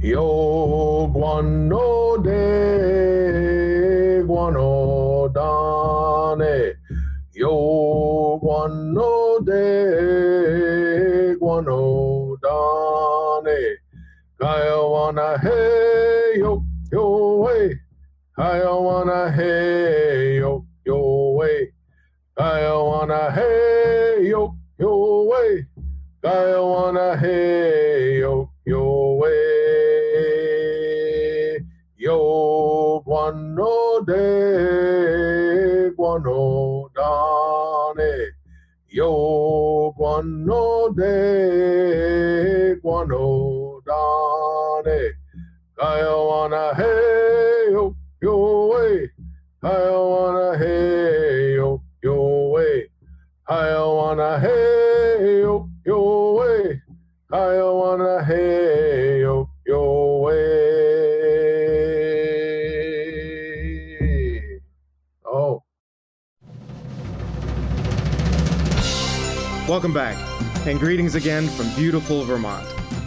Yo guano de guano dane. Yo guano de guano dane. Kaya wana hey yo yo way. Kaya wana hey yo yo way. Kaya wana hey yo yo way. Kaya wana hey yo yo way. Yo guano de guano dane. Yo guano de guano dane. Kaya wana hey yo yo way. Kaya wana hey yo yo way. Kaya wana hey yo yo way. Kaya wana hey yo yo way. Oh. Welcome back, and greetings again from beautiful Vermont.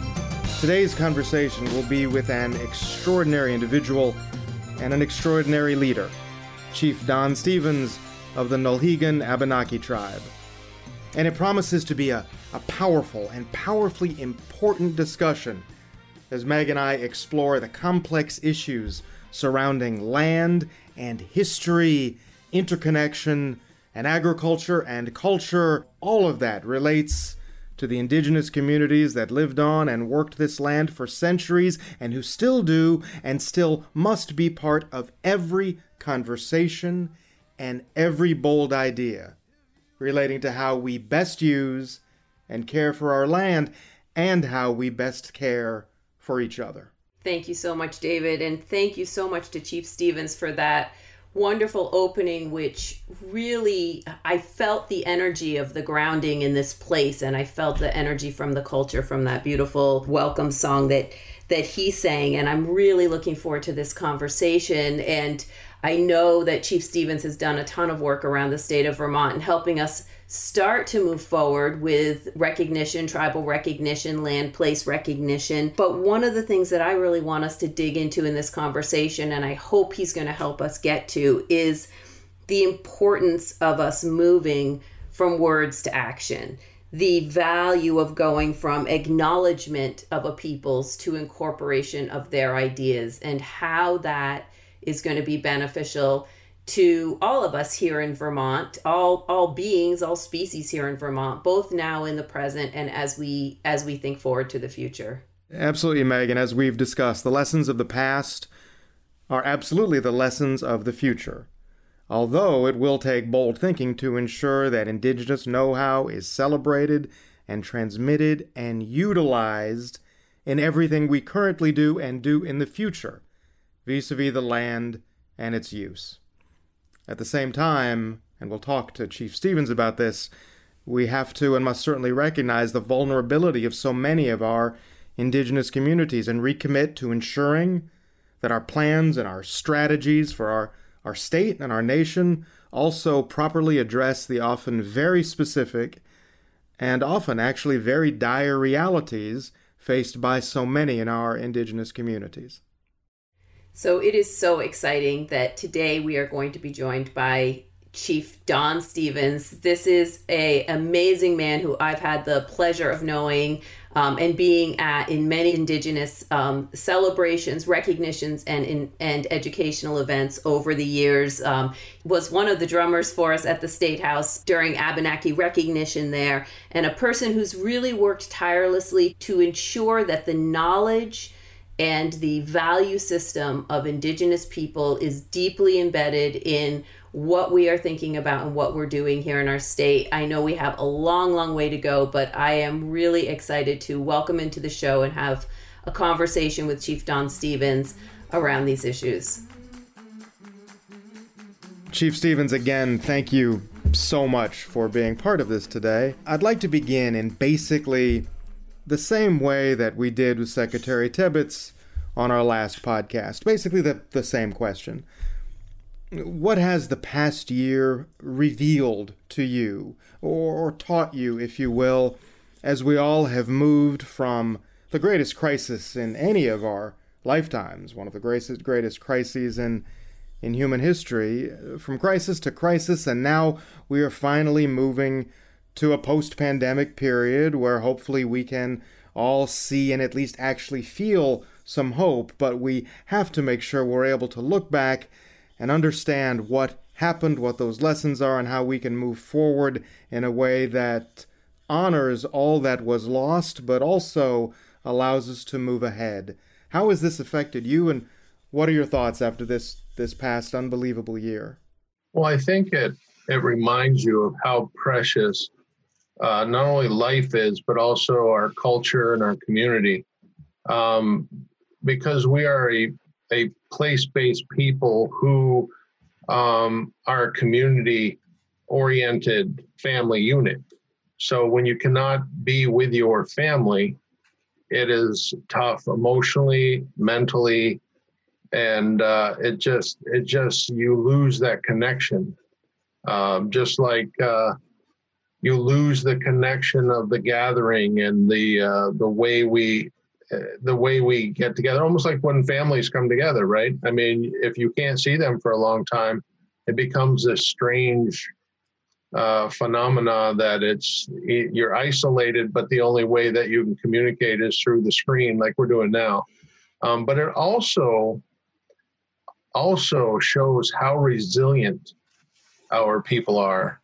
Today's conversation will be with an extraordinary individual and an extraordinary leader, Chief Don Stephens of the Nulhegan Abenaki tribe. And it promises to be a powerful and powerfully important discussion as Meg and I explore the complex issues surrounding land and history, interconnection, and agriculture and culture. All of that relates to the indigenous communities that lived on and worked this land for centuries and who still do and still must be part of every conversation and every bold idea relating to how we best use and care for our land and how we best care for each other. Thank you so much, David, and thank you so much to Chief Stephens for that wonderful opening, which really, I felt the energy of the grounding in this place, and I felt the energy from the culture from that beautiful welcome song that he sang, and I'm really looking forward to this conversation. And I know that Chief Stephens has done a ton of work around the state of Vermont and helping us start to move forward with recognition, tribal recognition, land place recognition. But one of the things that I really want us to dig into in this conversation, and I hope he's going to help us get to, is the importance of us moving from words to action. The value of going from acknowledgement of a people's to incorporation of their ideas, and how that is going to be beneficial to all of us here in Vermont, all beings, all species here in Vermont, both now in the present and as we think forward to the future. Absolutely, Megan. As we've discussed, the lessons of the past are absolutely the lessons of the future. Although it will take bold thinking to ensure that Indigenous know-how is celebrated and transmitted and utilized in everything we currently do and do in the future, vis-a-vis the land and its use. At the same time, and we'll talk to Chief Stephens about this, we have to and must certainly recognize the vulnerability of so many of our Indigenous communities and recommit to ensuring that our plans and our strategies for our state and our nation also properly address the often very specific and often actually very dire realities faced by so many in our Indigenous communities. So it is so exciting that today we are going to be joined by Chief Don Stephens. This is an amazing man who I've had the pleasure of knowing and being at in many Indigenous celebrations, recognitions, and educational events over the years. Was one of the drummers for us at the State House during Abenaki recognition there, and a person who's really worked tirelessly to ensure that the knowledge and the value system of Indigenous people is deeply embedded in what we are thinking about and what we're doing here in our state. I know we have a long, long way to go, but I am really excited to welcome into the show and have a conversation with Chief Don Stephens around these issues. Chief Stephens, again, thank you so much for being part of this today. I'd like to begin in basically the same way that we did with Secretary Tibbetts on our last podcast. Basically the same question. What has the past year revealed to you, or taught you, if you will, as we all have moved from the greatest crisis in any of our lifetimes, one of the greatest crises in human history, from crisis to crisis, and now we are finally moving to a post-pandemic period where hopefully we can all see and at least actually feel some hope, but we have to make sure we're able to look back and understand what happened, what those lessons are, and how we can move forward in a way that honors all that was lost, but also allows us to move ahead. How has this affected you, and what are your thoughts after this past unbelievable year? Well, I think it reminds you of how precious not only life is, but also our culture and our community. Because we are a place-based people who are a community-oriented family unit. So when you cannot be with your family, it is tough emotionally, mentally, and it just you lose that connection. Just like you lose the connection of the gathering and the way we get together, almost like when families come together, right? I mean, if you can't see them for a long time, it becomes this strange phenomena that you're isolated, but the only way that you can communicate is through the screen, like we're doing now. But it also shows how resilient our people are.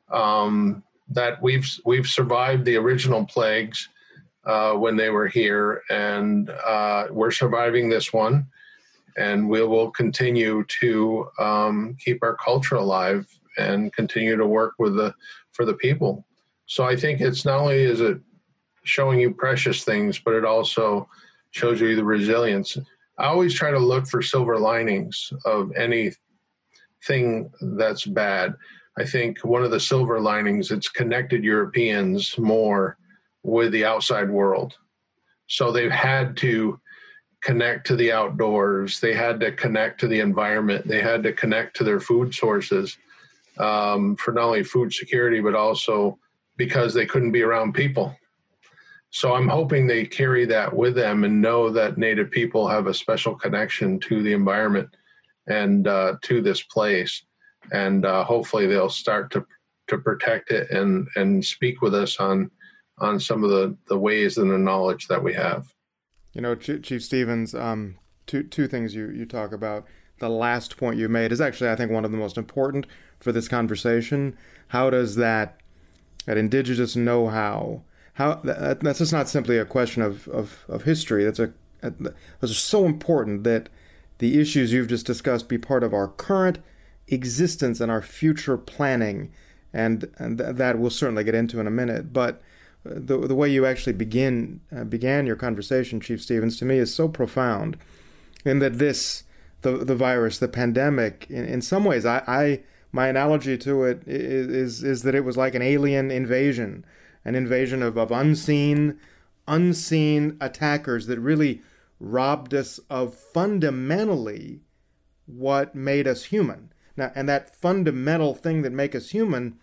That we've survived the original plagues when they were here, and we're surviving this one, and we will continue to keep our culture alive and continue to work for the people. So I think it's not only is it showing you precious things, but it also shows you the resilience. I always try to look for silver linings of anything that's bad. I think one of the silver linings, it's connected Europeans more with the outside world. So they've had to connect to the outdoors. They had to connect to the environment. They had to connect to their food sources for not only food security, but also because they couldn't be around people. So I'm hoping they carry that with them and know that Native people have a special connection to the environment and to this place. And hopefully they'll start to protect it and speak with us on some of the ways and the knowledge that we have. You know, Chief Stevens, two things you talk about. The last point you made is actually, I think, one of the most important for this conversation. How does that indigenous know-how, that's just not simply a question of history. It's so important that the issues you've just discussed be part of our current existence and our future planning, and that we'll certainly get into in a minute. But the way you actually began your conversation, Chief Stevens, to me is so profound, in that the virus, the pandemic, in some ways, my analogy to it is that it was like an alien invasion, an invasion of unseen attackers that really robbed us of fundamentally what made us human. Now, and that fundamental thing that makes us human,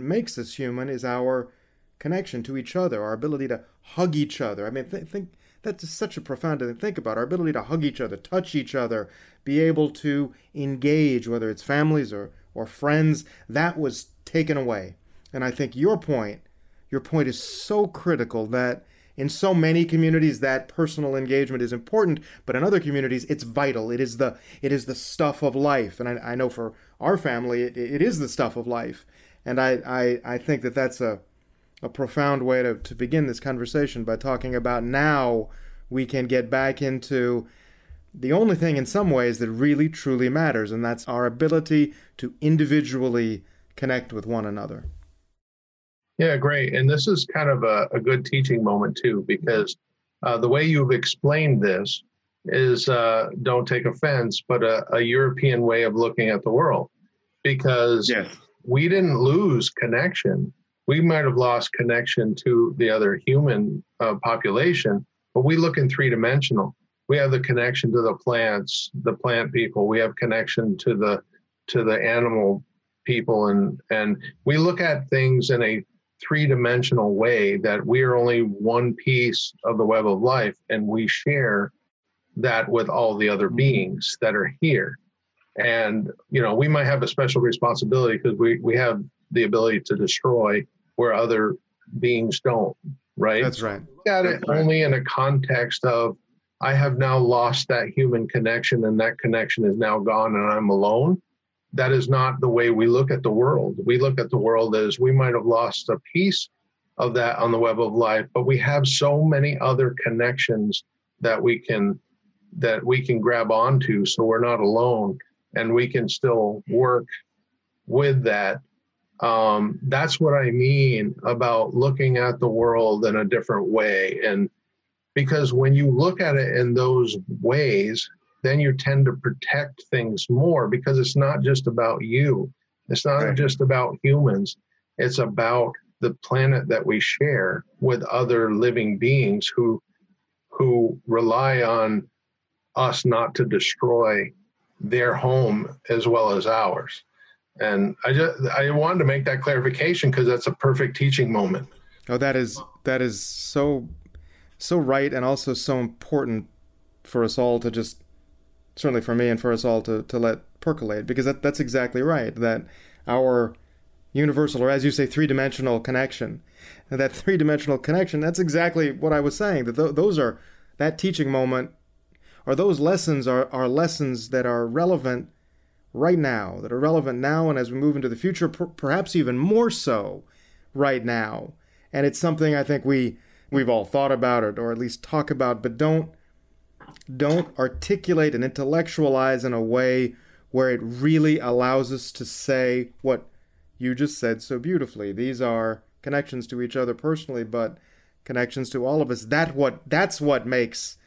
is our connection to each other, our ability to hug each other. I mean, think that's just such a profound thing to think about. Our ability to hug each other, touch each other, be able to engage, whether it's families or friends, that was taken away. And I think your point is so critical that in so many communities that personal engagement is important, but in other communities it's vital. It is the stuff of life. And I know for our family it is the stuff of life. And I think that's a profound way to begin this conversation, by talking about now we can get back into the only thing in some ways that really truly matters, and that's our ability to individually connect with one another. Yeah, great. And this is kind of a good teaching moment too, because the way you've explained this is, don't take offense, but a European way of looking at the world, because yes, we didn't lose connection. We might have lost connection to the other human population, but we look in three-dimensional. We have the connection to the plants, the plant people. We have connection to the animal people, and we look at things in three-dimensional way, that we are only one piece of the web of life, and we share that with all the other beings that are here. And, we might have a special responsibility because we have the ability to destroy where other beings don't, right? That's right. Look at it only in a context of, I have now lost that human connection, and that connection is now gone and I'm alone. That is not the way we look at the world. We look at the world as, we might have lost a piece of that on the web of life, but we have so many other connections that we can grab onto, so we're not alone, and we can still work with that. That's what I mean about looking at the world in a different way. And because when you look at it in those ways, then you tend to protect things more, because it's not just about you. It's not just about humans. It's about the planet that we share with other living beings who rely on us not to destroy their home as well as ours. And I wanted to make that clarification because that's a perfect teaching moment. Oh, that is so right, and also so important for us all to just, certainly for me and for us all to let percolate, because that's exactly right, that our universal, or as you say, three-dimensional connection, and that three-dimensional connection, that's exactly what I was saying, that that teaching moment, or those lessons are lessons that are relevant right now, and as we move into the future, perhaps even more so right now. And it's something I think we've all thought about it, or at least talk about, but don't articulate and intellectualize in a way where it really allows us to say what you just said so beautifully. These are connections to each other personally, but connections to all of us. That's what makes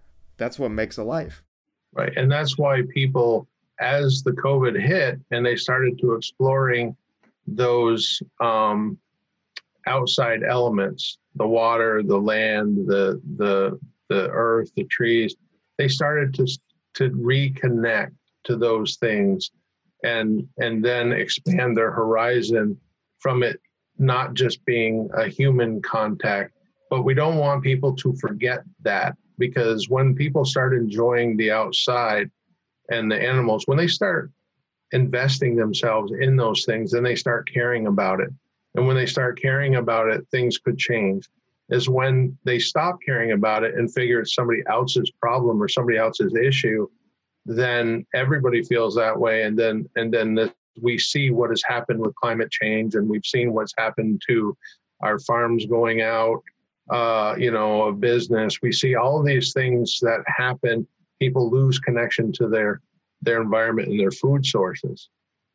a life. Right. And that's why people, as the COVID hit and they started to exploring those outside elements, the water, the land, the earth, the trees, they started to reconnect to those things and then expand their horizon from it not just being a human contact. But we don't want people to forget that, because when people start enjoying the outside and the animals, when they start investing themselves in those things, then they start caring about it. And when they start caring about it, things could change. Is when they stop caring about it and figure it's somebody else's problem or somebody else's issue, then everybody feels that way. And then we see what has happened with climate change, and we've seen what's happened to our farms going out, a business. We see all of these things that happen. People lose connection to their environment and their food sources.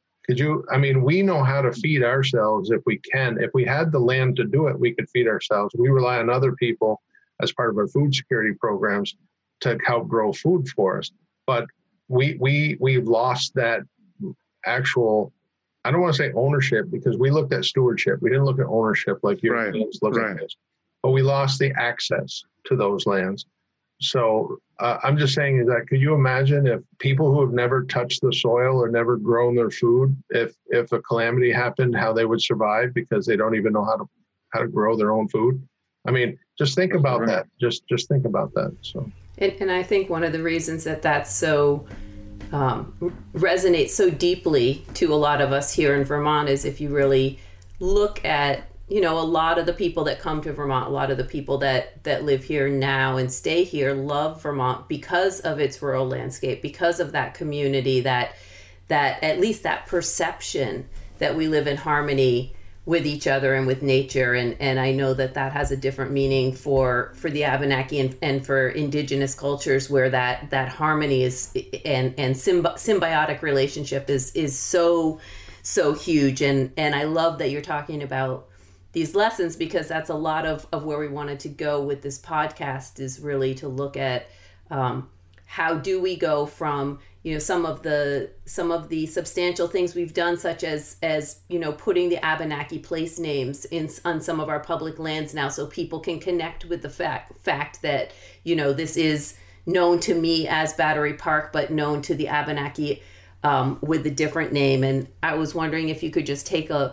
We know how to feed ourselves if we can. If we had the land to do it, we could feed ourselves. We rely on other people as part of our food security programs to help grow food for us. But we've lost that actual, I don't want to say ownership, because we looked at stewardship. We didn't look at ownership like Europeans look at this. But we lost the access to those lands. So I'm just saying is that, could you imagine if people who have never touched the soil or never grown their food, if a calamity happened, how they would survive because they don't even know how to grow their own food? Just think about that. Just think about that. So. And I think one of the reasons that's so resonates so deeply to a lot of us here in Vermont is if you really look at, a lot of the people that come to Vermont, a lot of the people that live here now and stay here love Vermont because of its rural landscape, because of that community, that at least that perception that we live in harmony with each other and with nature. And I know that has a different meaning for the Abenaki and for indigenous cultures, where that harmony is and symbiotic relationship is so huge. And I love that you're talking about these lessons, because that's a lot of where we wanted to go with this podcast, is really to look at how do we go from some of the substantial things we've done, such as putting the Abenaki place names on some of our public lands now, so people can connect with the fact that this is known to me as Battery Park, but known to the Abenaki with a different name. And I was wondering if you could just take a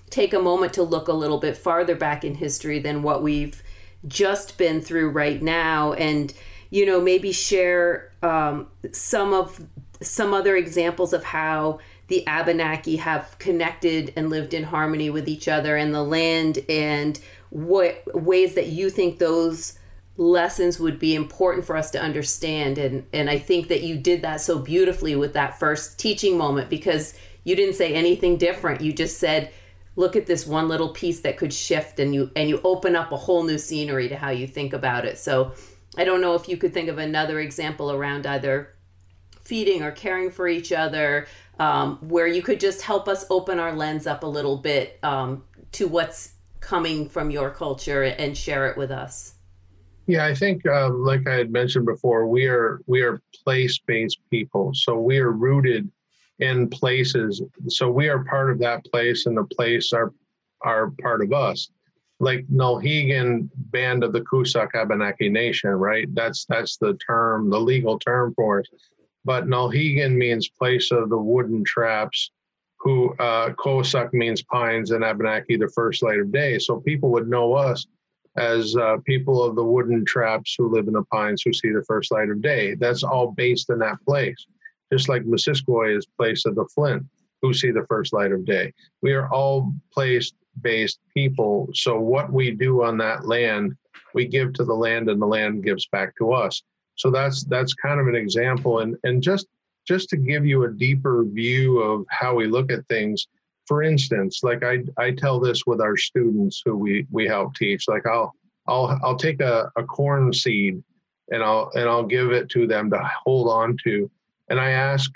take a moment to look a little bit farther back in history than what we've just been through right now, and maybe share some other examples of how the Abenaki have connected and lived in harmony with each other and the land, and what ways that you think those lessons would be important for us to understand. And I think that you did that so beautifully with that first teaching moment, because you didn't say anything different. You just said, look at this one little piece that could shift, and you open up a whole new scenery to how you think about it. So I don't know if you could think of another example around either feeding or caring for each other, where you could just help us open our lens up a little bit to what's coming from your culture and share it with us. Yeah, I think, like I had mentioned before, we are place-based people. So we are rooted in places. So we are part of that place, and the place are part of us. Like Nulhegan Band of the Coosac Abenaki Nation, right? That's the term, the legal term for it. But Nulhegan means place of the wooden traps, who Coosac means pines, and Abenaki the first light of day. So people would know us as people of the wooden traps who live in the pines, who see the first light of day. That's all based in that place. Just like Missisquoi is place of the flint, who see the first light of day. We are all place-based people. So what we do on that land, we give to the land, and the land gives back to us. So that's kind of an example. And just to give you a deeper view of how we look at things, for instance, like I tell this with our students who we help teach. Like I'll take a corn seed and I'll give it to them to hold on to. And I ask,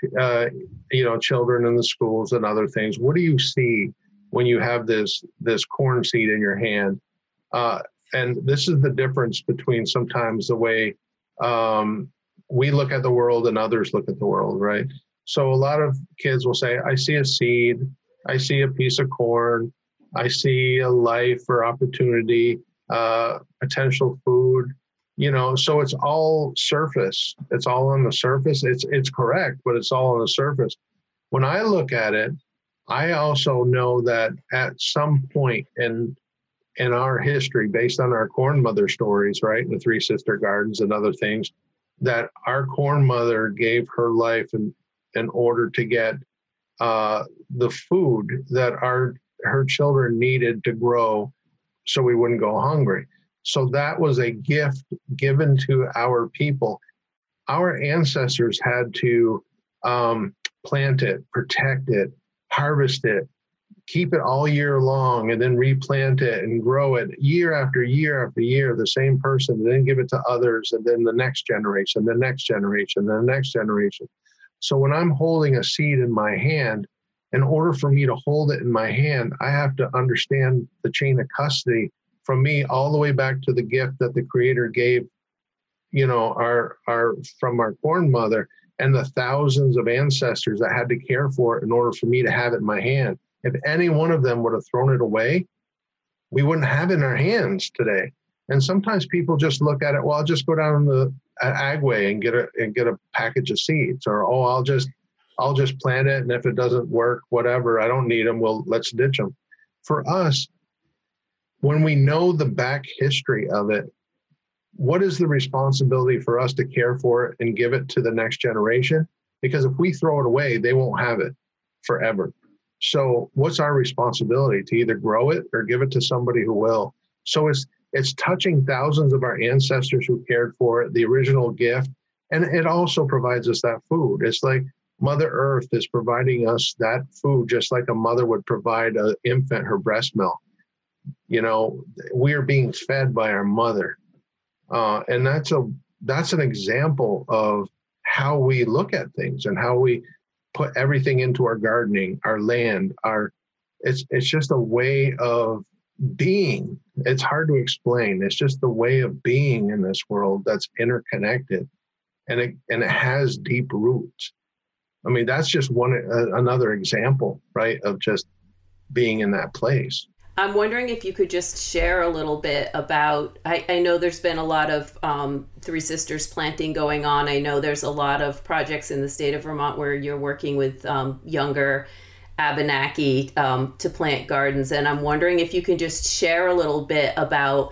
children in the schools and other things, what do you see when you have this corn seed in your hand? And this is the difference between sometimes the way we look at the world and others look at the world, right? So a lot of kids will say, I see a seed, I see a piece of corn, I see a life or opportunity, potential food. So it's all surface. It's all on the surface. It's correct, but it's all on the surface. When I look at it, I also know that at some point in our history, based on our corn mother stories, right, the Three Sister Gardens and other things, that our corn mother gave her life in order to get the food that her children needed to grow, so we wouldn't go hungry. So that was a gift given to our people. Our ancestors had to plant it, protect it, harvest it, keep it all year long, and then replant it and grow it year after year after year, the same person, and then give it to others, and then the next generation, the next generation, the next generation. So when I'm holding a seed in my hand, in order for me to hold it in my hand, I have to understand the chain of custody from me all the way back to the gift that the Creator gave, from our corn mother, and the thousands of ancestors that had to care for it in order for me to have it in my hand. If any one of them would have thrown it away, we wouldn't have it in our hands today. And sometimes people just look at it, well, I'll just go down to Agway and get a package of seeds, or I'll just plant it, and if it doesn't work, whatever, I don't need them, well, let's ditch them. For us, when we know the back history of it, what is the responsibility for us to care for it and give it to the next generation? Because if we throw it away, they won't have it forever. So what's our responsibility? To either grow it or give it to somebody who will. So it's touching thousands of our ancestors who cared for it, the original gift, and it also provides us that food. It's like Mother Earth is providing us that food, just like a mother would provide an infant her breast milk. We are being fed by our mother. And that's an example of how we look at things and how we put everything into our gardening, our land, it's just a way of being. It's hard to explain. It's just the way of being in this world that's interconnected, and it has deep roots. I mean, that's just another example, right, of just being in that place. I'm wondering if you could just share a little bit about, I know there's been a lot of Three Sisters planting going on. I know there's a lot of projects in the state of Vermont where you're working with younger Abenaki to plant gardens. And I'm wondering if you can just share a little bit about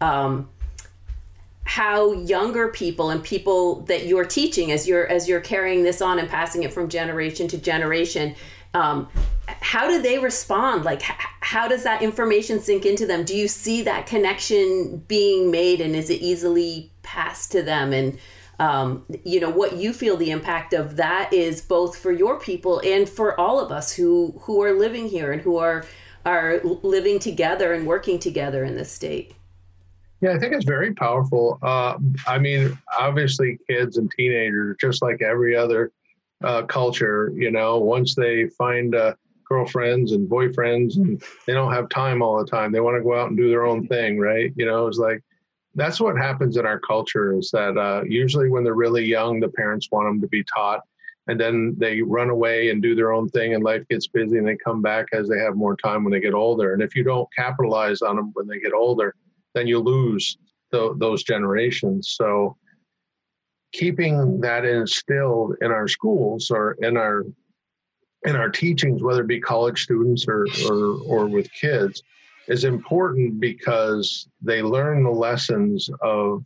how younger people and people that you're teaching as you're carrying this on and passing it from generation to generation, how do they respond? Like, how does that information sink into them? Do you see that connection being made, and is it easily passed to them? And what you feel the impact of that is, both for your people and for all of us who are living here and who are living together and working together in this state. Yeah, I think it's very powerful. I mean, obviously kids and teenagers, just like every other culture, once they find girlfriends and boyfriends, and they don't have time all the time, they want to go out and do their own thing, right? It's like, that's what happens in our culture, is that usually when they're really young, the parents want them to be taught, and then they run away and do their own thing, and life gets busy, and they come back as they have more time when they get older. And if you don't capitalize on them when they get older, then you lose those generations. So keeping that instilled in our schools or in our teachings, whether it be college students or with kids, is important, because they learn the lessons of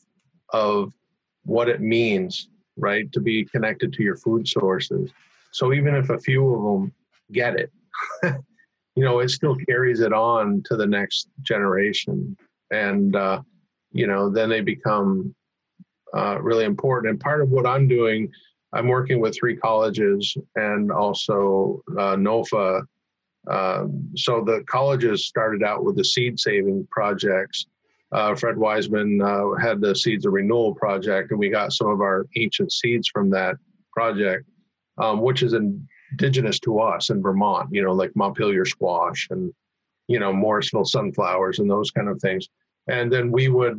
what it means, right, to be connected to your food sources. So even if a few of them get it, it still carries it on to the next generation. And, then they become really important. And part of what I'm doing, I'm working with 3 colleges and also NOFA. So the colleges started out with the seed saving projects. Fred Wiseman had the Seeds of Renewal project, and we got some of our ancient seeds from that project, which is indigenous to us in Vermont, like Montpelier squash and, Morrisville sunflowers and those kind of things. And then we would,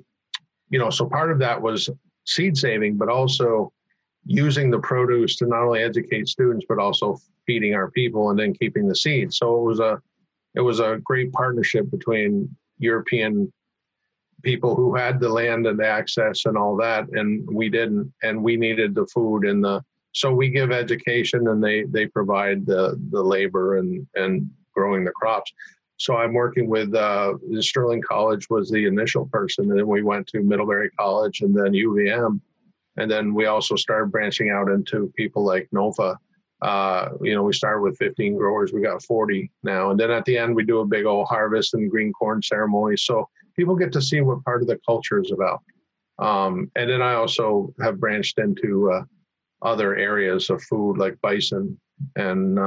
so part of that was seed saving, but also using the produce to not only educate students, but also feeding our people and then keeping the seeds. So it was a great partnership between European people who had the land and the access and all that, and we didn't, and we needed the food so we give education, and they provide the labor and growing the crops. So I'm working with Sterling College was the initial person, and then we went to Middlebury College and then UVM. And then we also started branching out into people like NOFA. We started with 15 growers. We got 40 now. And then at the end, we do a big old harvest and green corn ceremony. So people get to see what part of the culture is about. And then I also have branched into other areas of food like bison and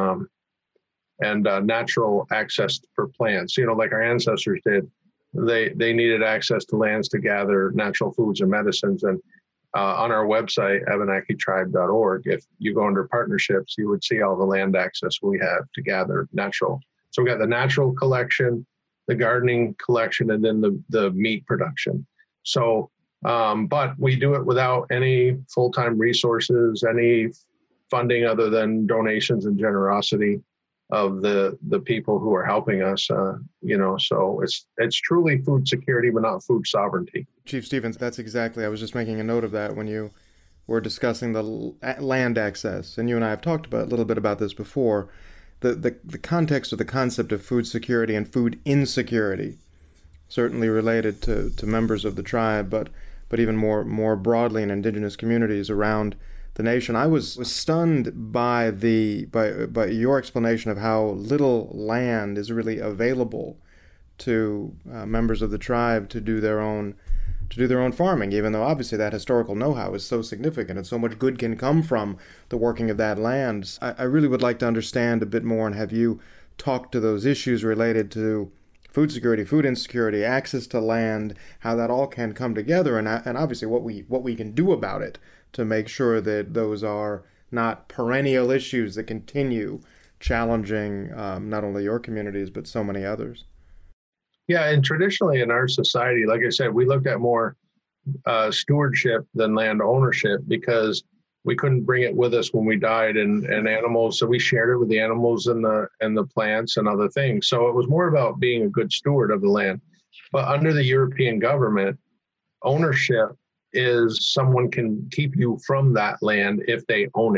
natural access for plants. Like our ancestors did. They needed access to lands to gather natural foods and medicines. And on our website, AbenakiTribe.org, if you go under partnerships, you would see all the land access we have to gather natural. So we got the natural collection, the gardening collection, and then the meat production. So, but we do it without any full-time resources, any funding other than donations and generosity of the people who are helping us, so it's truly food security, but not food sovereignty. Chief Stevens, that's exactly, I was just making a note of that when you were discussing the land access, and you and I have talked a little bit about this before, the context of the concept of food security and food insecurity, certainly related to members of the tribe, but even more broadly in indigenous communities around the nation. I was stunned by your explanation of how little land is really available to members of the tribe to do their own farming, even though obviously that historical know-how is so significant and so much good can come from the working of that land. I really would like to understand a bit more and have you talk to those issues related to food security, food insecurity, access to land, how that all can come together, and obviously what we can do about it to make sure that those are not perennial issues that continue challenging not only your communities, but so many others. Yeah, and traditionally in our society, like I said, we looked at more stewardship than land ownership because we couldn't bring it with us when we died and animals. So we shared it with the animals and the plants and other things. So it was more about being a good steward of the land. But under the European government, ownership is someone can keep you from that land if they own it.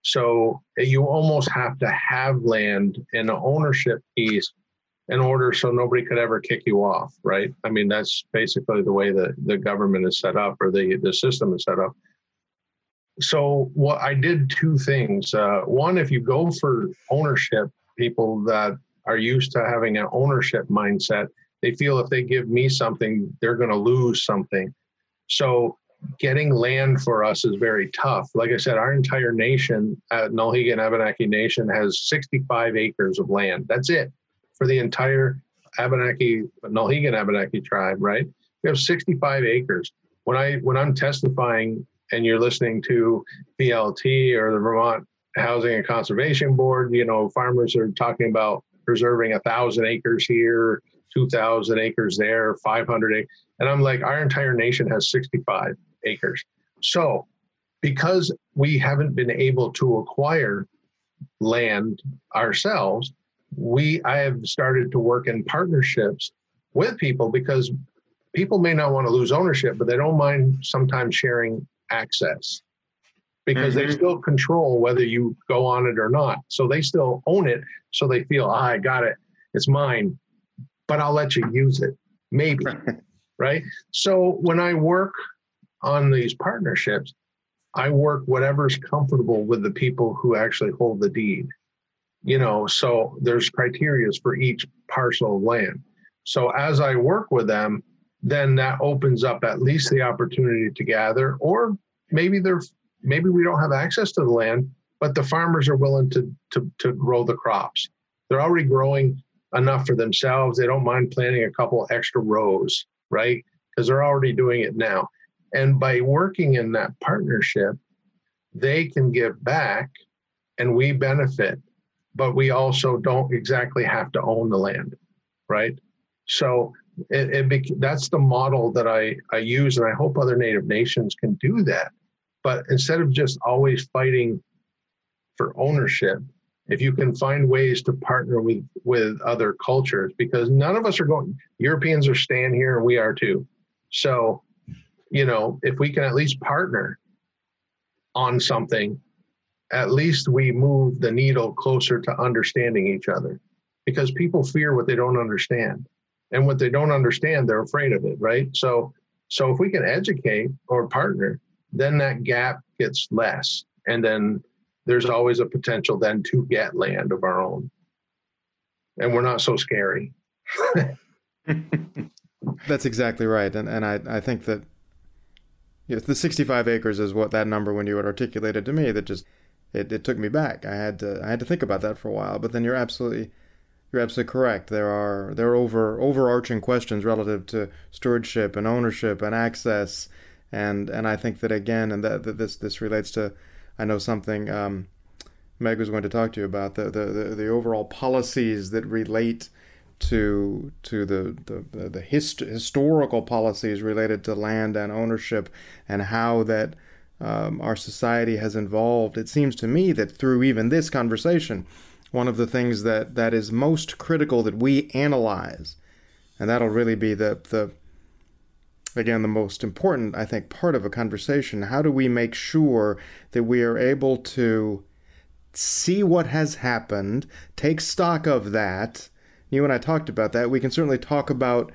So you almost have to have land in an ownership piece in order so nobody could ever kick you off, right? I mean, that's basically the way the government is set up, or the system is set up. So what I did two things. One, if you go for ownership, people that are used to having an ownership mindset, they feel if they give me something, they're going to lose something. So getting land for us is very tough. Like I said, our entire nation, Nulhegan Abenaki Nation, has 65 acres of land. That's it for the entire Nulhegan Abenaki tribe, right? We have 65 acres. When I'm testifying and you're listening to VLT or the Vermont Housing and Conservation Board, farmers are talking about preserving 1,000 acres here, 2,000 acres there, 500 acres. And I'm like, our entire nation has 65 acres. So because we haven't been able to acquire land ourselves, I have started to work in partnerships with people, because people may not want to lose ownership, but they don't mind sometimes sharing access, because they still control whether you go on it or not. So they still own it. So they feel, I got it. It's mine, but I'll let you use it. Maybe. Right. So when I work on these partnerships, I work whatever's comfortable with the people who actually hold the deed. So there's criteria for each parcel of land. So as I work with them, then that opens up at least the opportunity to gather, or maybe we don't have access to the land, but the farmers are willing to grow the crops. They're already growing enough for themselves. They don't mind planting a couple extra rows, right? Because they're already doing it now. And by working in that partnership, they can give back and we benefit, but we also don't exactly have to own the land, right? So that's the model that I use, and I hope other Native nations can do that. But instead of just always fighting for ownership, if you can find ways to partner with other cultures, because none of us are Europeans are staying here and we are too. So, if we can at least partner on something, at least we move the needle closer to understanding each other, because people fear what they don't understand. And what they don't understand, they're afraid of it, right? So if we can educate or partner, then that gap gets less. And then there's always a potential then to get land of our own. And we're not so scary. That's exactly right. And I think that the 65 acres is what that number, when you had articulated to me, that just, it took me back. I had to think about that for a while, but then you're absolutely correct. There are overarching questions relative to stewardship and ownership and access, and I think that again, and that this relates to, I know something Meg was going to talk to you about, the overall policies that relate to the historical policies related to land and ownership, and how that our society has evolved. It seems to me that through even this conversation, one of the things that is most critical that we analyze, and that'll really be the most important, I think, part of a conversation. How do we make sure that we are able to see what has happened, take stock of that? You and I talked about that. We can certainly talk about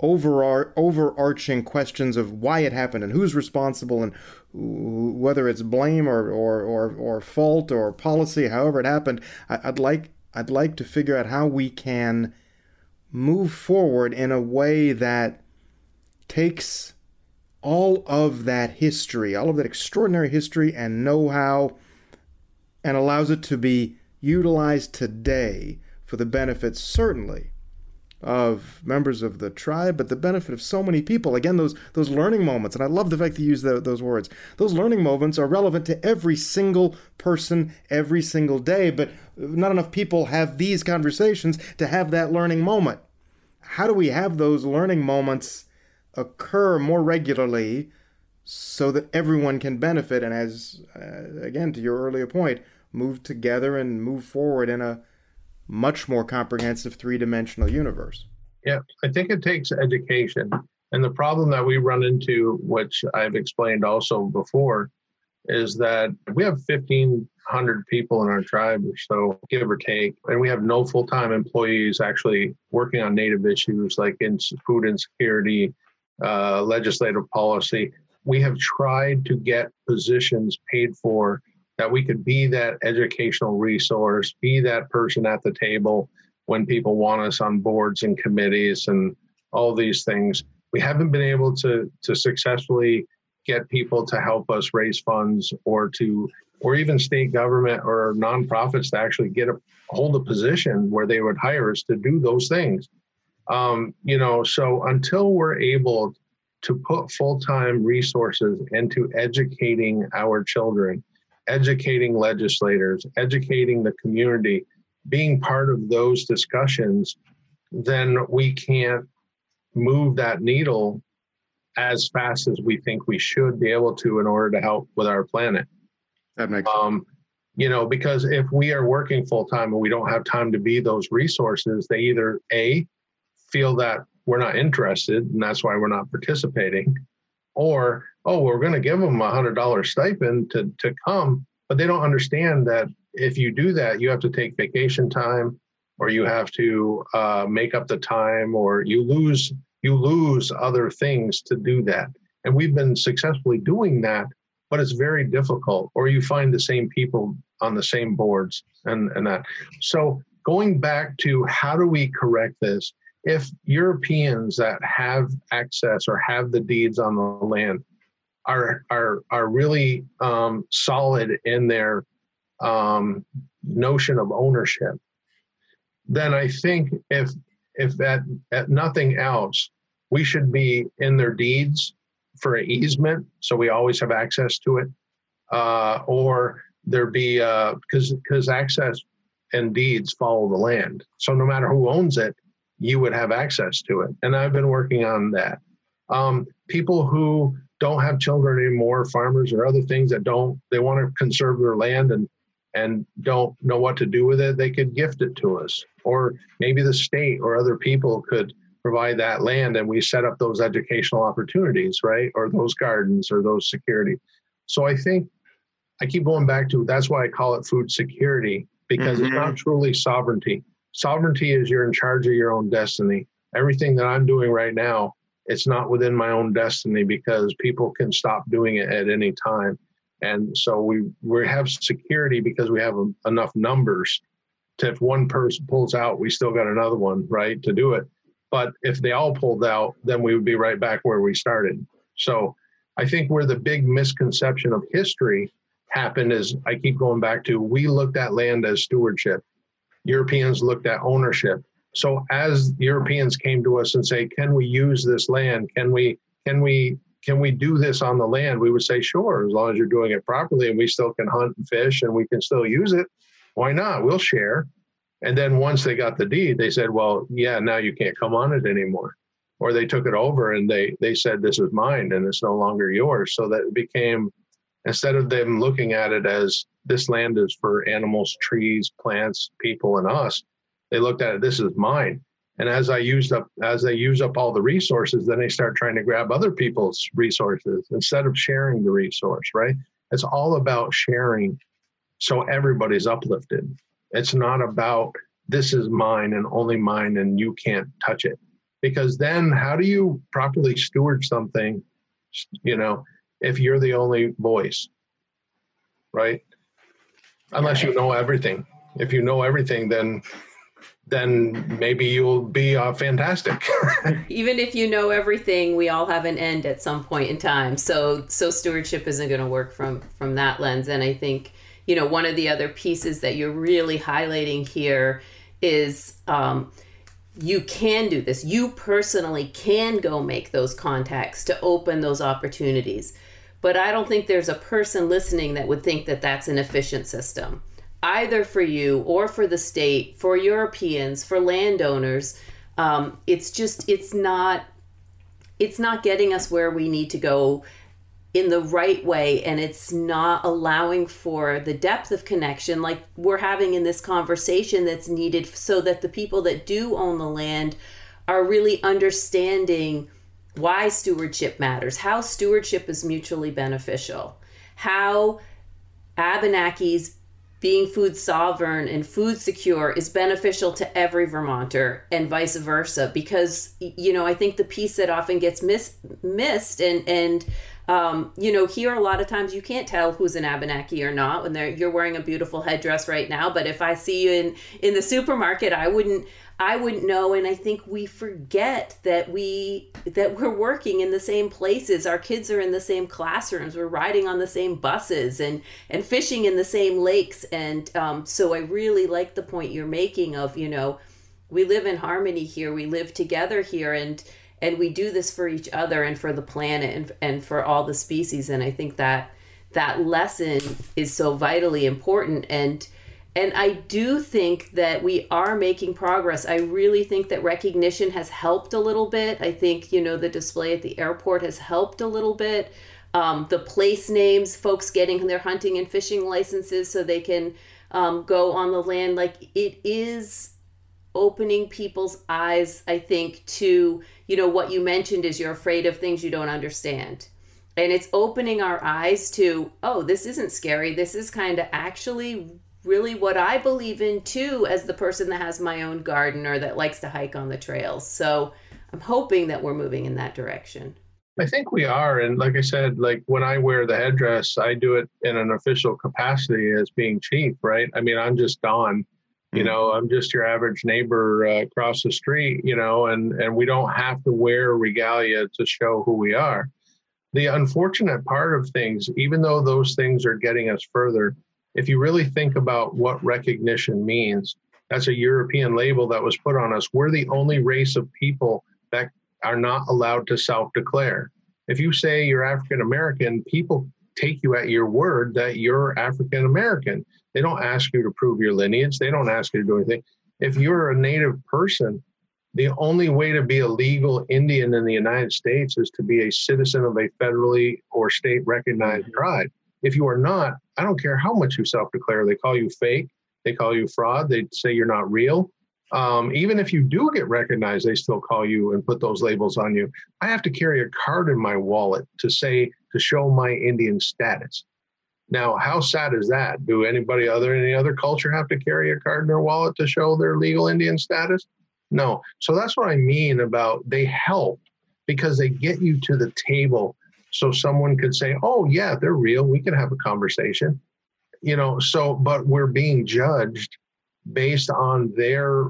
overarching questions of why it happened and who's responsible, and whether it's blame or fault or policy, however it happened. I'd like to figure out how we can move forward in a way that takes all of that history, all of that extraordinary history and know-how, and allows it to be utilized today for the benefit, certainly, of members of the tribe, but the benefit of so many people. Again, those learning moments, and I love the fact that you use those words. Those learning moments are relevant to every single person every single day, but not enough people have these conversations to have that learning moment. How do we have those learning moments occur more regularly so that everyone can benefit, and as, again, to your earlier point, move together and move forward in a much more comprehensive three-dimensional universe? Yeah, I think it takes education. And the problem that we run into, which I've explained also before, is that we have 1,500 100 people in our tribe or so, give or take. And we have no full-time employees actually working on Native issues like in food insecurity, legislative policy. We have tried to get positions paid for that we could be that educational resource, be that person at the table when people want us on boards and committees and all these things. We haven't been able to successfully get people to help us raise funds or even state government or nonprofits to actually hold a position where they would hire us to do those things. So until we're able to put full-time resources into educating our children, educating legislators, educating the community, being part of those discussions, then we can't move that needle as fast as we think we should be able to in order to help with our planet. That makes sense. Because if we are working full-time and we don't have time to be those resources, they either A, feel that we're not interested and that's why we're not participating, or, we're going to give them $100 stipend to come, but they don't understand that if you do that, you have to take vacation time, or you have to make up the time, or you lose other things to do that. And we've been successfully doing that, but it's very difficult, or you find the same people on the same boards and that. So going back to how do we correct this? If Europeans that have access or have the deeds on the land are really solid in their notion of ownership, then I think if at nothing else, we should be in their deeds for an easement, so we always have access to it, or there be because access and deeds follow the land. So no matter who owns it, you would have access to it. And I've been working on that. People who don't have children anymore, farmers or other things they want to conserve their land and don't know what to do with it, they could gift it to us. Or maybe the state or other people could provide that land and we set up those educational opportunities, right? Or those gardens or those security. So I think I keep going back to, that's why I call it food security, because it's not truly sovereignty. Sovereignty is you're in charge of your own destiny. Everything that I'm doing right now, it's not within my own destiny because people can stop doing it at any time. And so we have security because we have enough numbers to, if one person pulls out, we still got another one, right, to do it. But if they all pulled out, then we would be right back where we started. So I think where the big misconception of history happened is, I keep going back to, we looked at land as stewardship. Europeans looked at ownership. So as Europeans came to us and say, can we use this land? Can we do this on the land? We would say, sure, as long as you're doing it properly and we still can hunt and fish and we can still use it. Why not? We'll share. And then once they got the deed, they said, well, yeah, now you can't come on it anymore. Or they took it over and they said, this is mine and it's no longer yours. So that it became, instead of them looking at it as this land is for animals, trees, plants, people, and us, they looked at it, this is mine. And as they use up all the resources, then they start trying to grab other people's resources instead of sharing the resource, right? It's all about sharing so everybody's uplifted. It's not about this is mine and only mine and you can't touch it. Because then how do you properly steward something, if you're the only voice, right? Unless you know everything. If you know everything, then maybe you'll be fantastic. Even if you know everything, we all have an end at some point in time. So stewardship isn't going to work from that lens. And I think, one of the other pieces that you're really highlighting here is you can do this. You personally can go make those contacts to open those opportunities. But I don't think there's a person listening that would think that that's an efficient system, either for you or for the state, for Europeans, for landowners. It's not getting us where we need to go in the right way, and it's not allowing for the depth of connection like we're having in this conversation that's needed so that the people that do own the land are really understanding why stewardship matters, how stewardship is mutually beneficial, how Abenakis being food sovereign and food secure is beneficial to every Vermonter and vice versa, because, you know, I think the piece that often gets missed and you know, here a lot of times you can't tell who's an Abenaki or not when you're wearing a beautiful headdress right now. But if I see you in the supermarket, I wouldn't know. And I think we forget that we're working in the same places. Our kids are in the same classrooms. We're riding on the same buses and fishing in the same lakes. And so I really like the point you're making of, you know, we live in harmony here. We live together here, and we do this for each other and for the planet and for all the species. And I think that lesson is so vitally important. And I do think that we are making progress. I really think that recognition has helped a little bit. I think, you know, the display at the airport has helped a little bit. The place names, folks getting their hunting and fishing licenses so they can go on the land. Like, it is opening people's eyes, I think, to, you know, what you mentioned is you're afraid of things you don't understand. And it's opening our eyes to, oh, this isn't scary. This is kind of actually really what I believe in too, as the person that has my own garden or that likes to hike on the trails. So I'm hoping that we're moving in that direction. I think we are. And like I said, like when I wear the headdress, I do it in an official capacity as being chief, right? I mean, I'm just Don. You know, I'm just your average neighbor across the street, you know, and we don't have to wear regalia to show who we are. The unfortunate part of things, even though those things are getting us further, if you really think about what recognition means, that's a European label that was put on us. We're the only race of people that are not allowed to self-declare. If you say you're African American, people take you at your word that you're African American. They don't ask you to prove your lineage. They don't ask you to do anything. If you're a Native person, the only way to be a legal Indian in the United States is to be a citizen of a federally or state recognized tribe. If you are not, I don't care how much you self-declare. They call you fake. They call you fraud. They say you're not real. Even if you do get recognized, they still call you and put those labels on you. I have to carry a card in my wallet to show my Indian status. Now, how sad is that? Do any other culture have to carry a card in their wallet to show their legal Indian status? No. So that's what I mean about they help, because they get you to the table so someone could say, oh, yeah, they're real. We can have a conversation. You know, so, but we're being judged based on their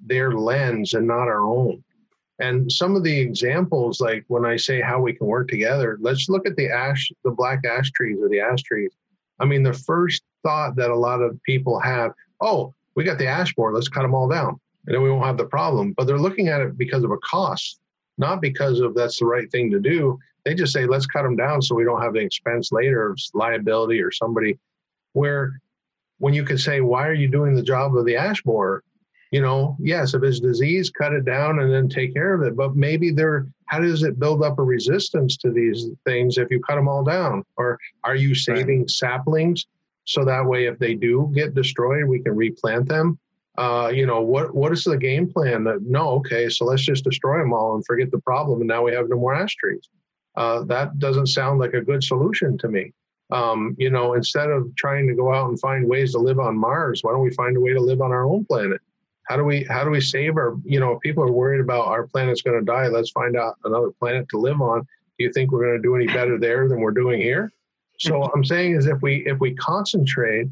lens and not our own. And some of the examples, like when I say how we can work together, let's look at the black ash trees or the ash trees. I mean, the first thought that a lot of people have, oh, we got the ash borer, let's cut them all down, and then we won't have the problem. But they're looking at it because of a cost, not because of that's the right thing to do. They just say, let's cut them down so we don't have the expense later of liability or somebody. Where when you could say, why are you doing the job of the ash borer? You know, yes, if it's disease, cut it down and then take care of it. But maybe how does it build up a resistance to these things if you cut them all down? Or are you saving saplings so that way if they do get destroyed, we can replant them? You know, what is the game plan? Okay, so let's just destroy them all and forget the problem. And now we have no more ash trees. That doesn't sound like a good solution to me. You know, instead of trying to go out and find ways to live on Mars, why don't we find a way to live on our own planet? How do we save our, you know, if people are worried about our planet's going to die, let's find out another planet to live on. Do you think we're going to do any better there than we're doing here? So what I'm saying is if we concentrate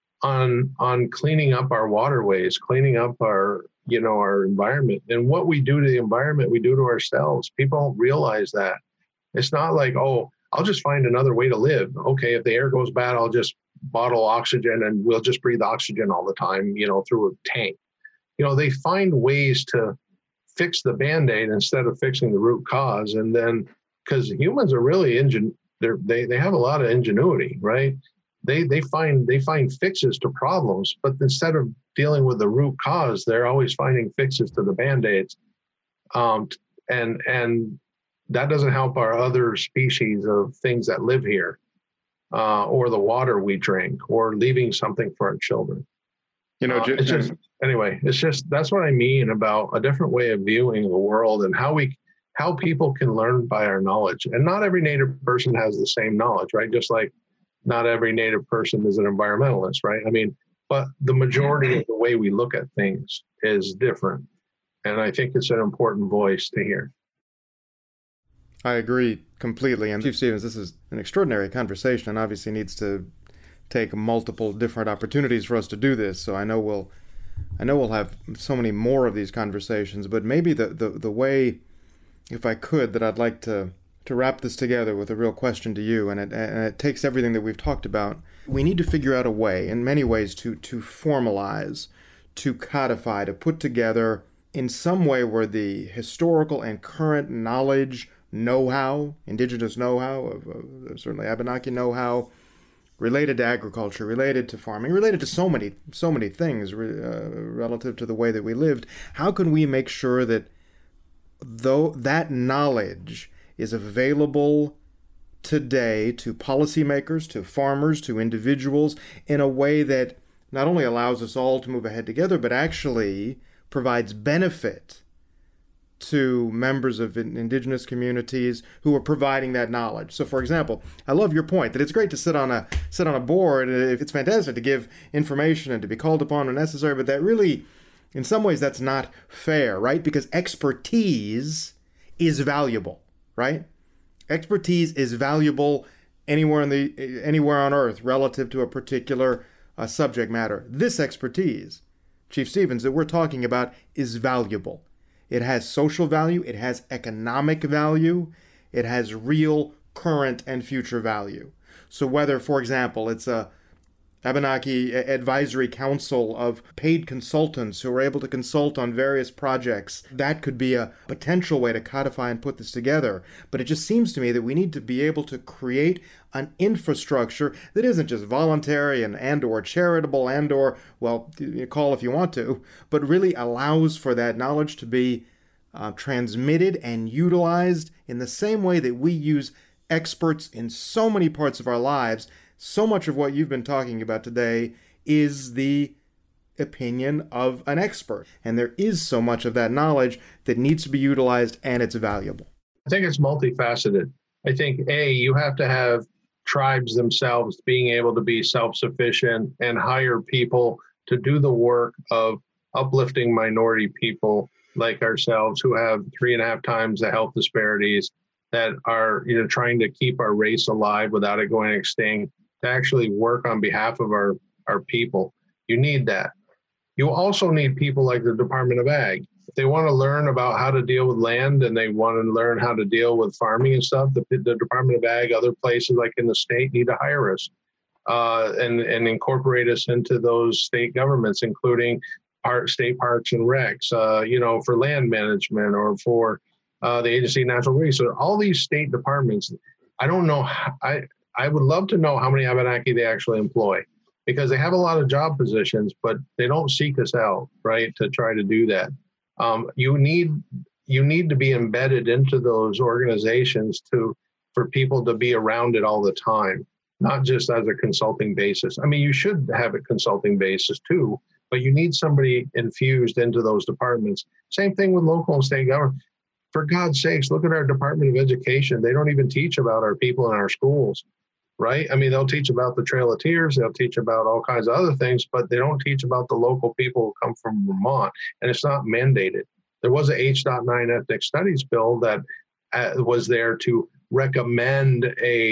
on cleaning up our waterways, cleaning up our environment, and what we do to the environment, we do to ourselves. People don't realize that. It's not like, oh, I'll just find another way to live. Okay, if the air goes bad, I'll just bottle oxygen and we'll just breathe oxygen all the time, you know, through a tank. You know, they find ways to fix the Band-Aid instead of fixing the root cause. And then, because humans are really they have a lot of ingenuity, right? They find fixes to problems, but instead of dealing with the root cause, they're always finding fixes to the Band-Aids. And that doesn't help our other species of things that live here, or the water we drink, or leaving something for our children. You know, that's what I mean about a different way of viewing the world and how people can learn by our knowledge. And not every Native person has the same knowledge, right? Just like not every Native person is an environmentalist, right? I mean, but the majority of the way we look at things is different. And I think it's an important voice to hear. I agree completely. And Chief Stevens, this is an extraordinary conversation and obviously needs to take multiple different opportunities for us to do this. So I know we'll have so many more of these conversations, but maybe the way, if I could, that I'd like to wrap this together with a real question to you, and it takes everything that we've talked about. We need to figure out a way, in many ways, to formalize, to codify, to put together in some way where the historical and current knowledge, know-how, indigenous know-how, certainly Abenaki know-how, related to agriculture, related to farming, related to so many things relative to the way that we lived. How can we make sure that though that knowledge is available today to policymakers, to farmers, to individuals in a way that not only allows us all to move ahead together, but actually provides benefit to members of indigenous communities who are providing that knowledge. So, for example, I love your point that it's great to sit on a board. It's fantastic to give information and to be called upon when necessary, but that really, in some ways, that's not fair, right? Because expertise is valuable, right? Expertise is valuable anywhere on earth relative to a particular subject matter. This expertise, Chief Stevens, that we're talking about is valuable. It has social value, it has economic value, it has real current and future value. So whether, for example, it's a Abenaki Advisory Council of paid consultants who are able to consult on various projects, that could be a potential way to codify and put this together. But it just seems to me that we need to be able to create an infrastructure that isn't just voluntary and or charitable and or, well, you call if you want to, but really allows for that knowledge to be transmitted and utilized in the same way that we use experts in so many parts of our lives. So much of what you've been talking about today is the opinion of an expert. And there is so much of that knowledge that needs to be utilized, and it's valuable. I think it's multifaceted. I think, you have to have tribes themselves being able to be self-sufficient and hire people to do the work of uplifting minority people like ourselves who have 3.5 times the health disparities, that are trying to keep our race alive without it going extinct, to actually work on behalf of our people. You need that. You also need people like the Department of Ag. If they want to learn about how to deal with land and they want to learn how to deal with farming and stuff, the Department of Ag, other places like in the state, need to hire us and incorporate us into those state governments, including state parks and recs, for land management or for the Agency of Natural Resources. All these state departments, I don't know. I would love to know how many Abenaki they actually employ, because they have a lot of job positions, but they don't seek us out, right, to try to do that. You need to be embedded into those organizations for people to be around it all the time, not just as a consulting basis. I mean, you should have a consulting basis too, but you need somebody infused into those departments. Same thing with local and state government. For God's sakes, look at our Department of Education. They don't even teach about our people in our schools, right? I mean, they'll teach about the Trail of Tears, they'll teach about all kinds of other things, but they don't teach about the local people who come from Vermont, and it's not mandated. There was a H.9 ethnic studies bill that was there to recommend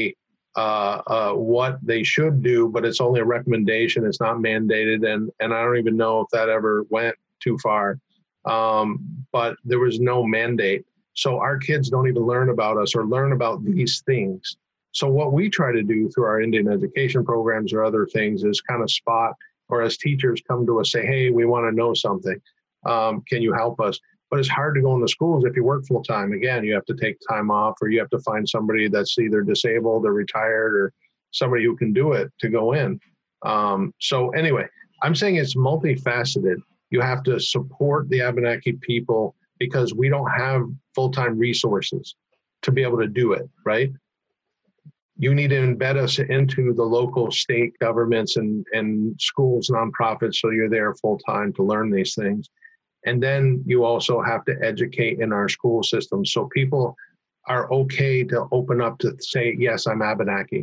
what they should do, but it's only a recommendation. It's not mandated, and I don't even know if that ever went too far. But there was no mandate. So our kids don't even learn about us or learn about these things. So what we try to do through our Indian education programs or other things is kind of spot, or as teachers come to us, say, hey, we want to know something. Can you help us? But it's hard to go into schools if you work full time. Again, you have to take time off, or you have to find somebody that's either disabled or retired or somebody who can do it to go in. So anyway, I'm saying it's multifaceted. You have to support the Abenaki people because we don't have full-time resources to be able to do it, right? You need to embed us into the local state governments and schools, nonprofits, so you're there full-time to learn these things. And then you also have to educate in our school system so people are okay to open up to say, yes, I'm Abenaki.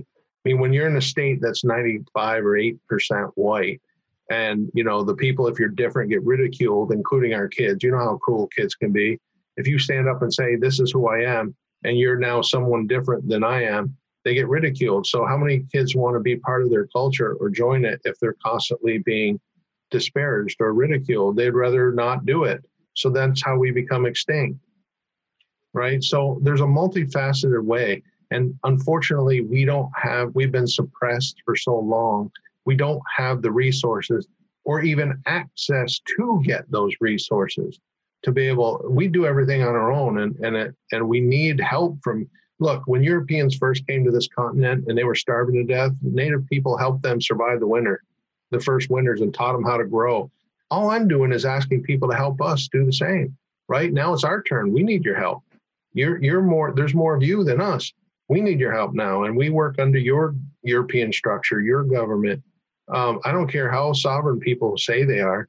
I mean, when you're in a state that's 95 or 8% white, and, the people, if you're different, get ridiculed, including our kids. You know how cruel kids can be. If you stand up and say, this is who I am, and you're now someone different than I am, they get ridiculed. So how many kids want to be part of their culture or join it if they're constantly being disparaged or ridiculed? They'd rather not do it. So that's how we become extinct, right? So there's a multifaceted way. And unfortunately, we've been suppressed for so long. We don't have the resources or even access to get those resources to be able. We do everything on our own, and we need help from. Look, when Europeans first came to this continent and they were starving to death, Native people helped them survive the first winters, and taught them how to grow. All I'm doing is asking people to help us do the same. Right now, it's our turn. We need your help. You're more. There's more of you than us. We need your help now, and we work under your European structure, your government. I don't care how sovereign people say they are.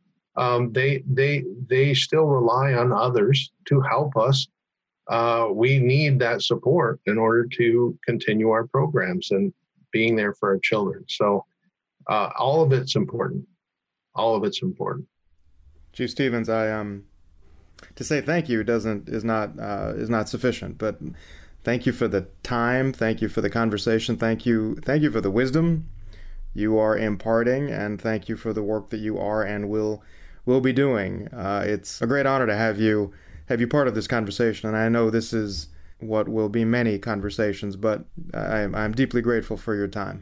They still rely on others to help us. We need that support in order to continue our programs and being there for our children. So all of it's important. All of it's important. Chief Stevens, to say thank you is not sufficient, but thank you for the time. Thank you for the conversation. Thank you for the wisdom you are imparting, and thank you for the work that you are and will be doing. It's a great honor to have you part of this conversation, and I know this is what will be many conversations, but I'm deeply grateful for your time.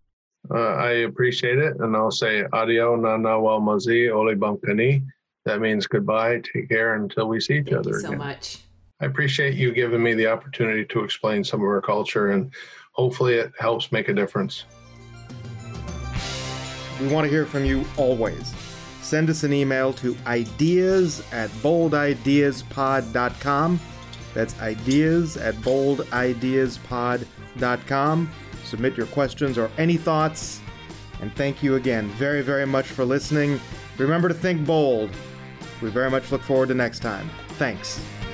I appreciate it, and I'll say adio nana wal mazi ole bamkani. That means goodbye, take care until we see each other again. Thank you so much. I appreciate you giving me the opportunity to explain some of our culture, and hopefully it helps make a difference. We want to hear from you always. Send us an email to ideas@boldideaspod.com. That's ideas@boldideaspod.com. Submit your questions or any thoughts. And thank you again very, very much for listening. Remember to think bold. We very much look forward to next time. Thanks.